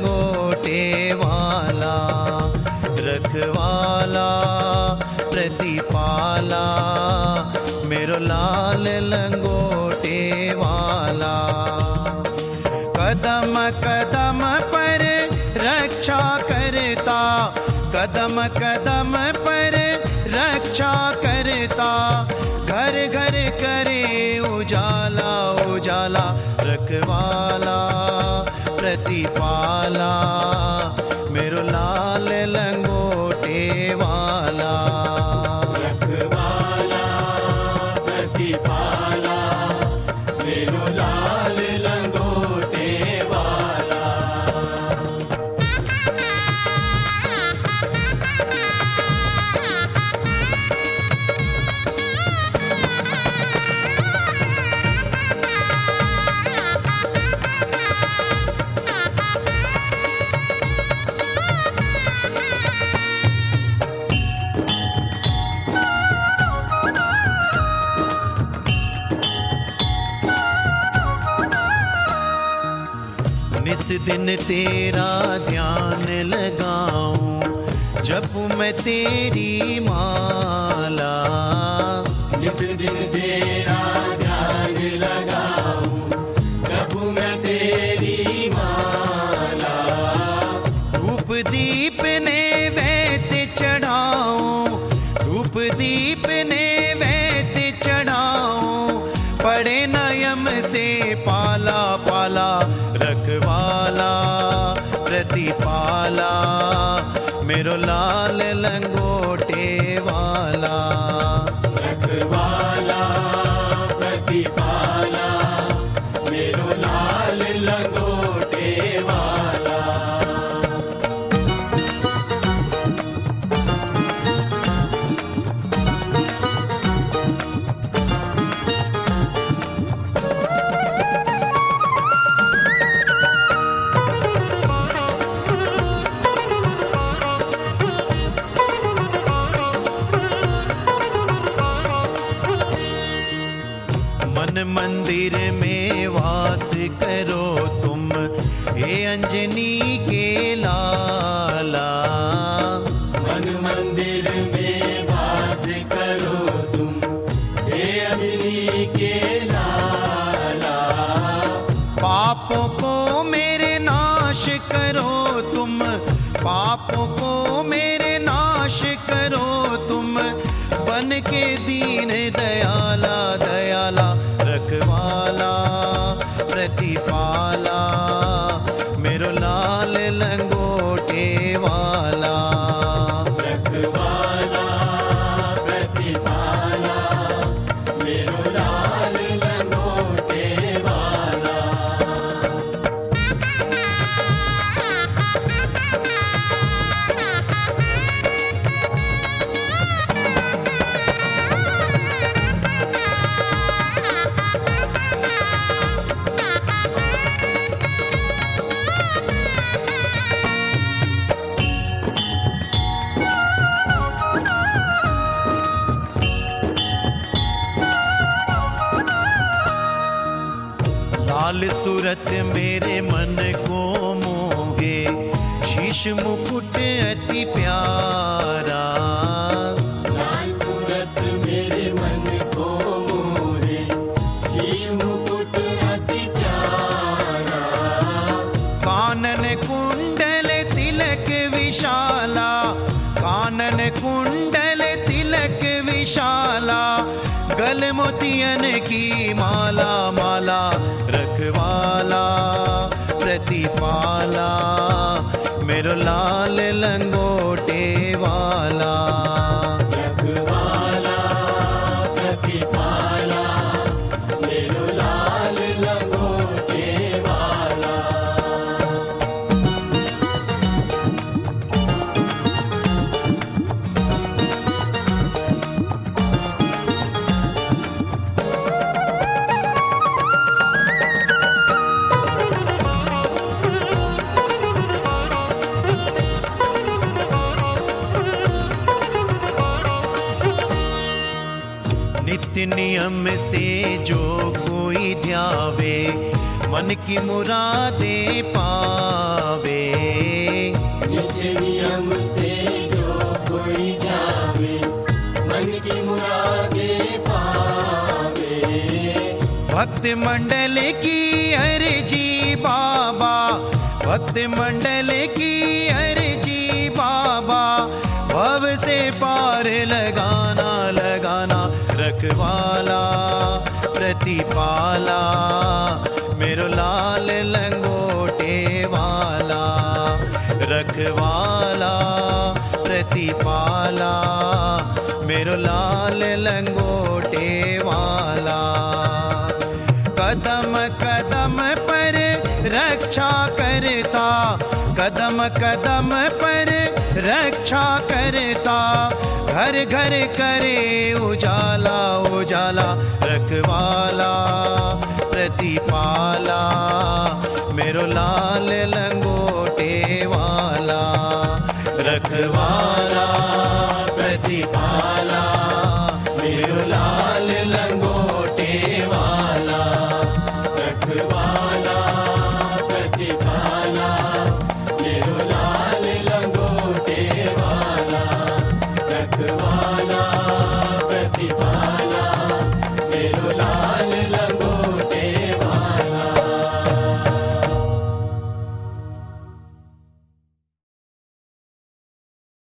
लंगोटे वाला, रखवाला प्रतिपाला, मेरो लाल लंगोटे वाला। कदम कदम पर रक्षा करता, कदम कदम पर रक्षा करता, घर घर करे उजाला उजाला, रखवाला प्रतिपाला, मेरो लाल लंगोटे वाला। रखवाला प्रतिपाला, मेरो लाल लंगोटे वाला। निस दिन तेरा ध्यान लगाऊं, जपूं मैं तेरी माला। निस दिन तेरा ध्यान लगाऊं, जपूं मैं तेरी माला। धूप दीप नैवेद्य चढ़ाऊं, धूप दीप नैवेद्य चढ़ाऊं, पड़े नयम से पाला पाला, रखवाला प्रतिपाला, मेरो लाल लंगोटे वाला। रखवाला प्रतिपाला, मेरो लाल लंगोटे वाला। मन मंदिर में वास करो तुम, हे अंजनी के लाला। मन मंदिर में वास करो तुम, हे अंजनी के लाला। पापों को मेरे नाश करो तुम, पापों को मेरे नाश करो तुम, बन के दीन दयाला दयाला, रखवाला प्रतिपाला, मेरो लाल लंगोटे वाला। रखवाला प्रतिपाला, मेरो लाल लंगोटे वाला। लाल सूरत मेरे मन को मोहे, शीश मुकुट अति प्यारा। लाल सूरत मेरे मन को मोहे, शीश मुकुट अति प्यारा। कानन कुंडल तिलक विशाला, कानन कुंडल तिलक विशाला, गल मोतियन की माला माला, रखवाला प्रतिपाला, मेरो लाल लंगोटे वाला। रखवाला प्रतिपाला, मेरो लाल लंगोटे वाला। नित्य नियम से जो कोई ध्यावे, मन की मुरादे पावे। भक्त मंडल की अर्जी बाबा, भक्त मंडल की अर्जी बाबा, भव से पार लगाना लगाना, रखवाला प्रतिपाला मेरो लाल लंगोटे वाला, रखवाला प्रतिपाला मेरो लाल लंगोटे वाला। कदम कदम पर रक्षा करता, कदम कदम पर रक्षा करता, घर घर करे उजाला उजाला, रखवाला प्रतिपाला मेरो लाल लंगोटे वाला, रखवाला